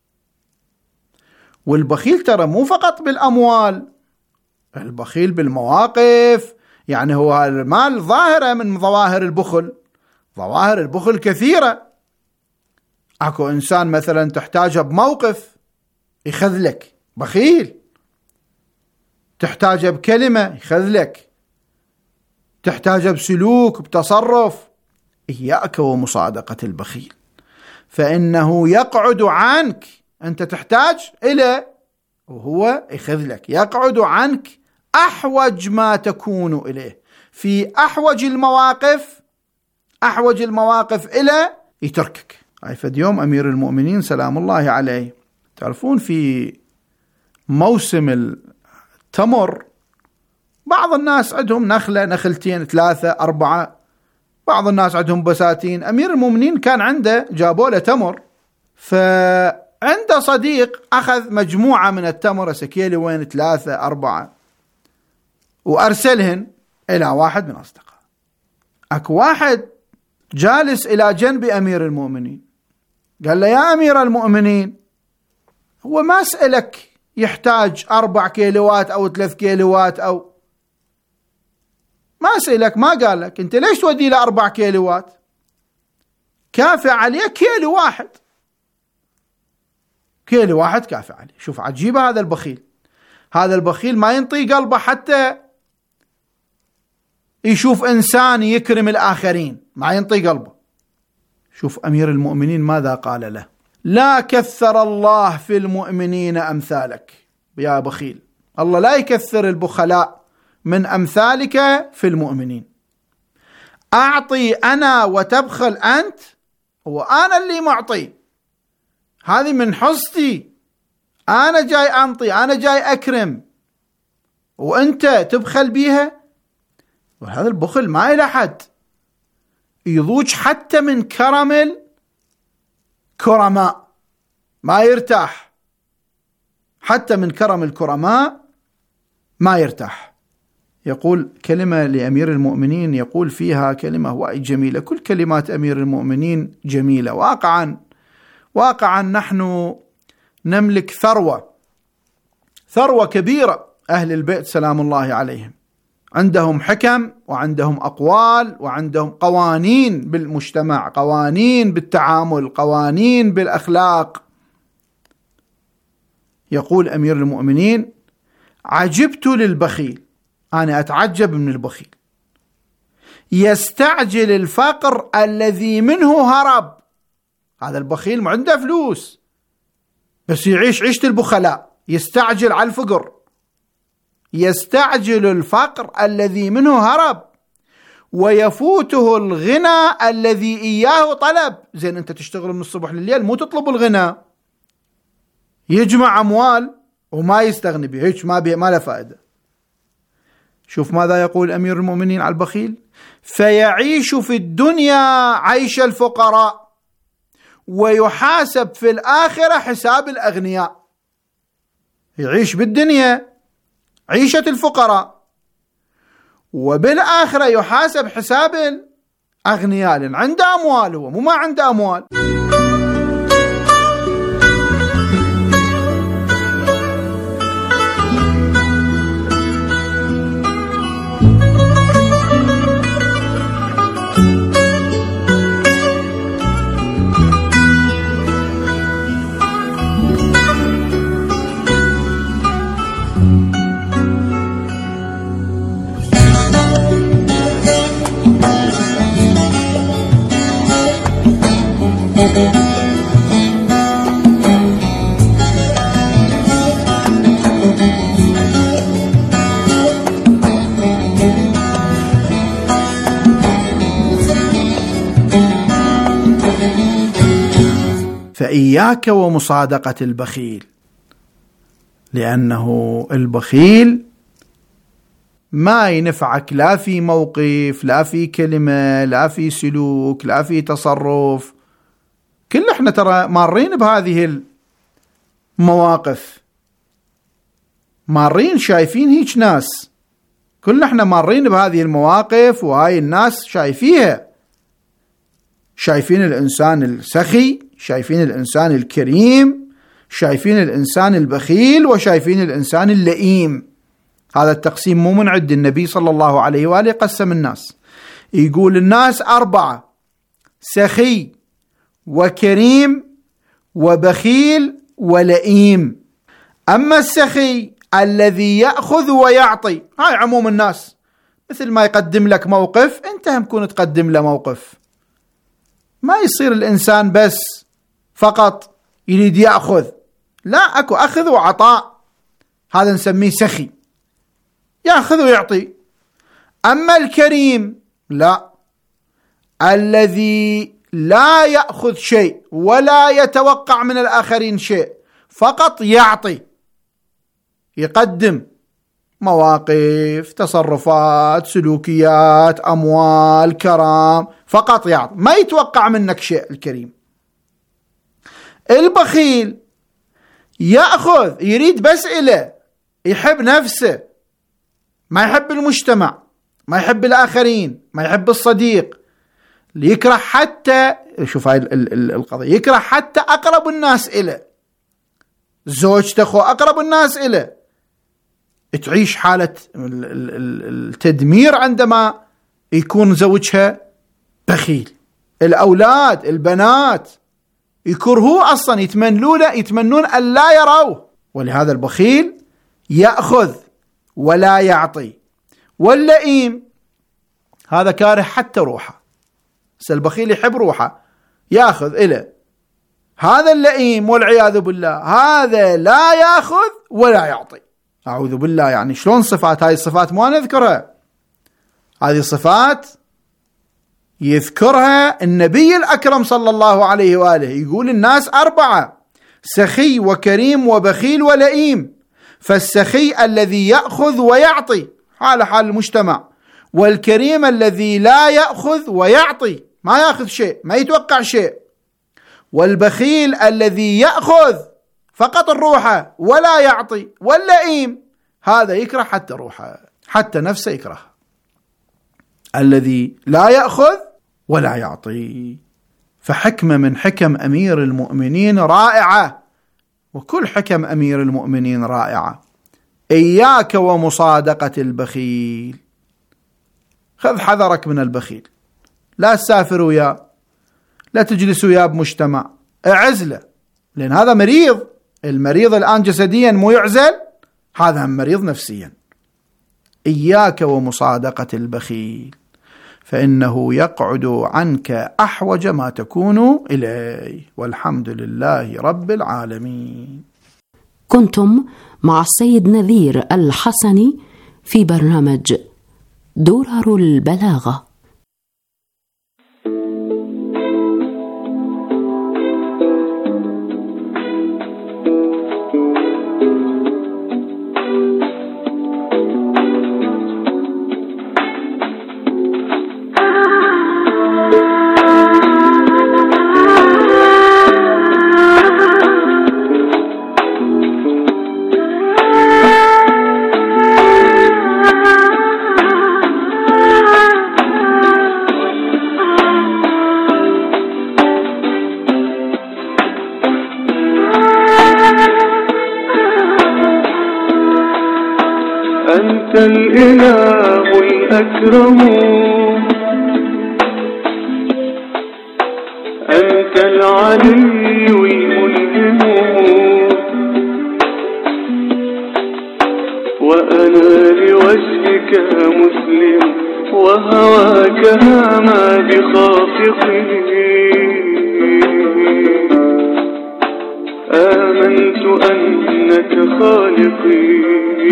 [SPEAKER 8] والبخيل ترى مو فقط بالأموال، البخيل بالمواقف. يعني هو المال ظاهرة من ظواهر البخل، ظواهر البخل كثيرة. اكو انسان مثلا تحتاجه بموقف يخذلك، بخيل. تحتاجه بكلمة يخذلك، تحتاجه بسلوك، بتصرف. إياك ومصادقة البخيل، فإنه يقعد عنك. أنت تحتاج إليه وهو يخذلك، يقعد عنك أحوج ما تكون إليه، في أحوج المواقف، أحوج المواقف إلى يتركك. هاي فد يوم أمير المؤمنين سلام الله عليه، تعرفون في موسم التمر بعض الناس عندهم نخلة، نخلتين، ثلاثة، أربعة، بعض الناس عندهم بساتين. أمير المؤمنين كان عنده جابوا له تمر، فعنده صديق أخذ مجموعة من التمر، سكيلي وين، ثلاثة، أربعة، وأرسلهن إلى واحد من أصدقائه. أكو واحد جالس إلى جنب أمير المؤمنين قال له: يا أمير المؤمنين، هو ما سألك يحتاج أربع كيلوات أو ثلاث كيلوات، أو ما سألك، ما قال لك أنت ليش تودي له أربع كيلوات؟ كافي عليه كيلو واحد، كيلو واحد كافي عليه. شوف عجيب هذا البخيل، هذا البخيل ما ينطي قلبه حتى يشوف إنسان يكرم الآخرين، ما ينطي قلبه. شوف أمير المؤمنين ماذا قال له: لا كثر الله في المؤمنين أمثالك يا بخيل. الله لا يكثر البخلاء من أمثالك في المؤمنين. أعطي أنا وتبخل أنت، وأنا اللي معطي، هذه من حصتي، أنا جاي أنطي، أنا جاي أكرم، وأنت تبخل بيها. وهذا البخل ما إلى حد، يضوج حتى من كرم الكرماء، ما يرتاح حتى من كرم الكرماء، ما يرتاح. يقول كلمة لأمير المؤمنين، يقول فيها كلمة وايد جميلة. كل كلمات أمير المؤمنين جميلة. واقعا واقعا نحن نملك ثروة ثروة كبيرة. أهل البيت سلام الله عليهم عندهم حكم وعندهم أقوال وعندهم قوانين بالمجتمع، قوانين بالتعامل، قوانين بالأخلاق. يقول أمير المؤمنين: عجبت للبخيل، أنا أتعجب من البخيل، يستعجل الفقر الذي منه هرب. هذا البخيل ما عنده فلوس بس يعيش عيشة البخلاء، يستعجل على الفقر، يستعجل الفقر الذي منه هرب، ويفوته الغنى الذي إياه طلب. زين أنت تشتغل من الصبح لليل، مو تطلب الغنى، يجمع أموال وما يستغني به، هيك ما به ما له فائدة. شوف ماذا يقول أمير المؤمنين على البخيل: فيعيش في الدنيا عيش الفقراء ويحاسب في الآخرة حساب الأغنياء. يعيش بالدنيا عيشة الفقراء وبالآخرة يحاسب حساب الأغنياء، لأن عنده أموال، هو مو ما عنده أموال. فإياك ومصادقة البخيل، لأنه البخيل ما ينفعك لا في موقف، لا في كلمة، لا في سلوك، لا في تصرف. كل احنا ترى مارين بهذه المواقف، مارين شايفين هيك ناس، كل احنا مارين بهذه المواقف، وهاي الناس شايفيها، شايفين الإنسان السخي، شايفين الإنسان الكريم، شايفين الإنسان البخيل، وشايفين الإنسان اللئيم. هذا التقسيم مو من عند النبي صلى الله عليه وآله، قسم الناس، يقول الناس أربعة: سخي وكريم وبخيل ولئيم. أما السخي الذي يأخذ ويعطي، هاي عموم الناس، مثل ما يقدم لك موقف أنت هم كون تقدم له موقف. ما يصير الإنسان بس فقط يريد يأخذ، لا، أكو أخذ وعطاء، هذا نسميه سخي، يأخذ ويعطي. أما الكريم لا، الذي لا يأخذ شيء ولا يتوقع من الآخرين شيء، فقط يعطي، يقدم مواقف، تصرفات، سلوكيات، أموال، كرام، فقط يعطي، ما يتوقع منك شيء الكريم. البخيل يأخذ، يريد بس إله، يحب نفسه، ما يحب المجتمع، ما يحب الآخرين، ما يحب الصديق، يكره حتى، شوف هاي القضية، يكره حتى أقرب الناس إله، زوجته أخو أقرب الناس إله. تعيش حالة التدمير عندما يكون زوجها بخيل. الأولاد، البنات يكرهوه أصلا، يتمنوا له، يتمنون أن لا يروه. ولهذا البخيل يأخذ ولا يعطي. واللئيم هذا كاره حتى روحه، بس البخيل يحب روحه، يأخذ إله. هذا اللئيم والعياذ بالله، هذا لا يأخذ ولا يعطي، أعوذ بالله. يعني شلون صفات؟ هاي الصفات ما نذكرها، هذه الصفات يذكرها النبي الأكرم صلى الله عليه وآله، يقول الناس أربعة: سخي وكريم وبخيل ولئيم. فالسخي الذي يأخذ ويعطي، حال حال المجتمع، والكريم الذي لا يأخذ ويعطي، ما يأخذ شيء، ما يتوقع شيء، والبخيل الذي يأخذ فقط الروحة ولا يعطي، واللئيم هذا يكره حتى روحه، حتى نفسه يكره، الذي لا يأخذ ولا يعطي. فحكمة من حكم أمير المؤمنين رائعة وكل حكم أمير المؤمنين رائعة. إياك ومصادقة البخيل، خذ حذرك من البخيل، لا تسافر وياه، لا تجلس وياه بمجتمع، اعزله، لأن هذا مريض. المريض الآن جسديا مو يعزل، هذا مريض نفسيا. إياك ومصادقة البخيل فإنه يقعد عنك أحوج ما تكون إليه، والحمد لله رب العالمين.
[SPEAKER 7] كنتم مع السيد نذير الحسني في برنامج درر البلاغة.
[SPEAKER 4] أنت الإله الأكرم، أنت العلي الملهم، وأنا لوجهك مسلم، وهواك ما بخافقه. آمنت أنك خالقي،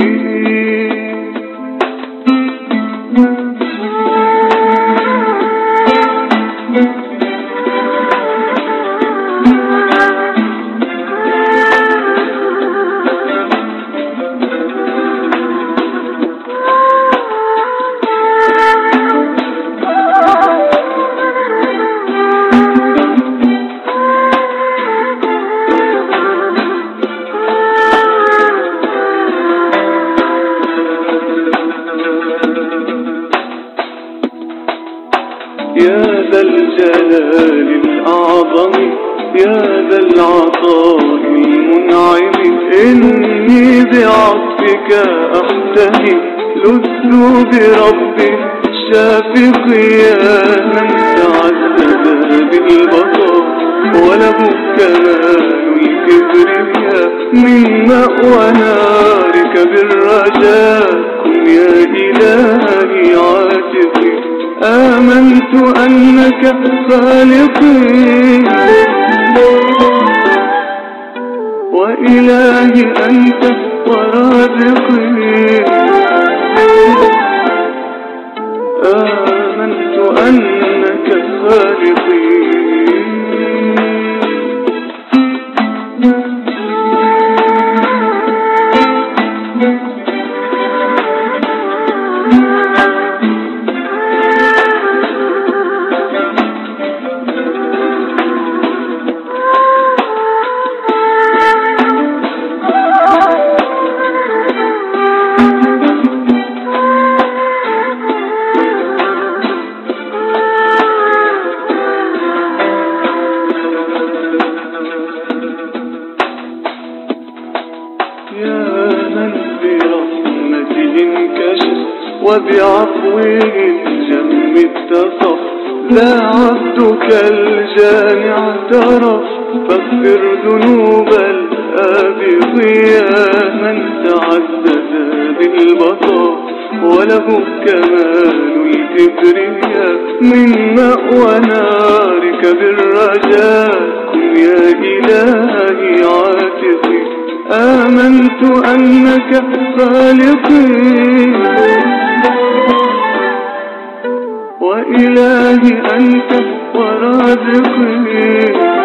[SPEAKER 4] يا ذا الجلال الأعظم، يا ذا العطاء المنعم، إني بعطفك أحتمي، لذت بربي الشافق، يا من تعدد بالبقاء، وله كمال الكبرياء، من مأوى نارك بالرجاء، كن يا إلهي عاتقي. آمنت أنك خالقي، وإلهي أنت ورازقي. آمنت أنك خالقي. وبعفوه الجم اتصف، لا عبدك الجانع اعترف، فاغفر ذنوب الآبق، يا من تعدد بالبقاء، وله كمال الكبرياء، من مأوى نارك بالرجاء، كن يا إلهي عاتقي. آمنت أنك خالقي، وإلهي أنت ورازقي.